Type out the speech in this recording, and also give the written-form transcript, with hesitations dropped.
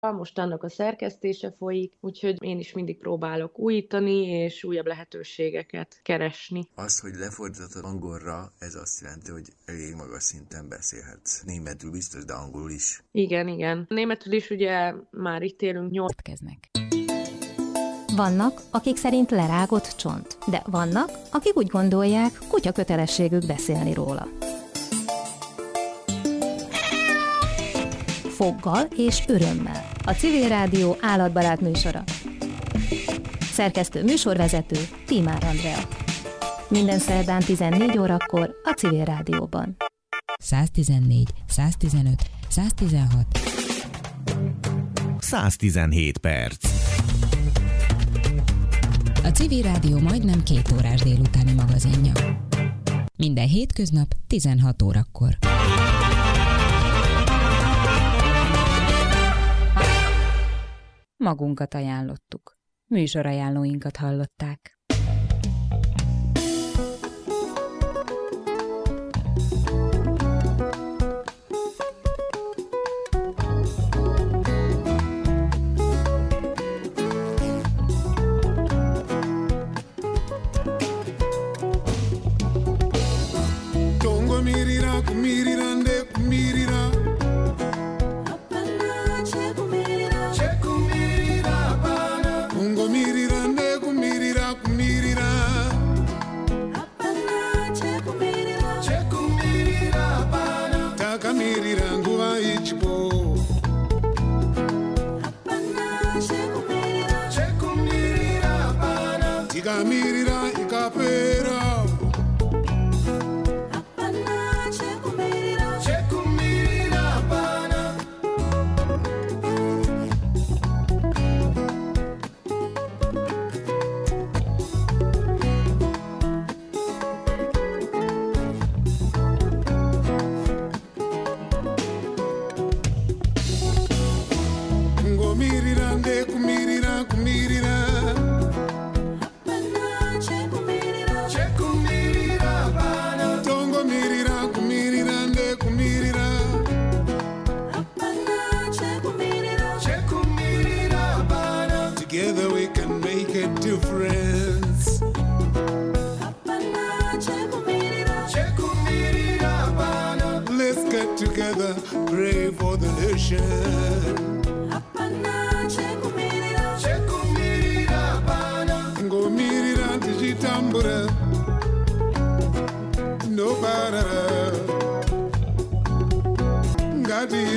most annak a szerkesztése folyik, úgyhogy én is mindig próbálok újítani és újabb lehetőségeket keresni. Az, hogy lefordítod angolra, ez azt jelenti, hogy elég magas szinten beszélhetsz. Németül biztos, de angolul is. Igen. Németül is ugye már itt élünk 8. Vannak, akik szerint lerágott csont, de vannak, akik úgy gondolják, kutya kötelességük beszélni róla. Foggal és örömmel. A Civil Rádió állatbarát műsora. Szerkesztő műsorvezető Tímár Andrea. Minden szerdán 14 órakor a Civil Rádióban. 114, 115, 116. 117 perc. A Civil Rádió majdnem 2 órás délutáni magazinja. Minden hétköznap 16 órakor. Magunkat ajánlottuk. Műsorajánlóinkat hallották. Together, pray for the nation.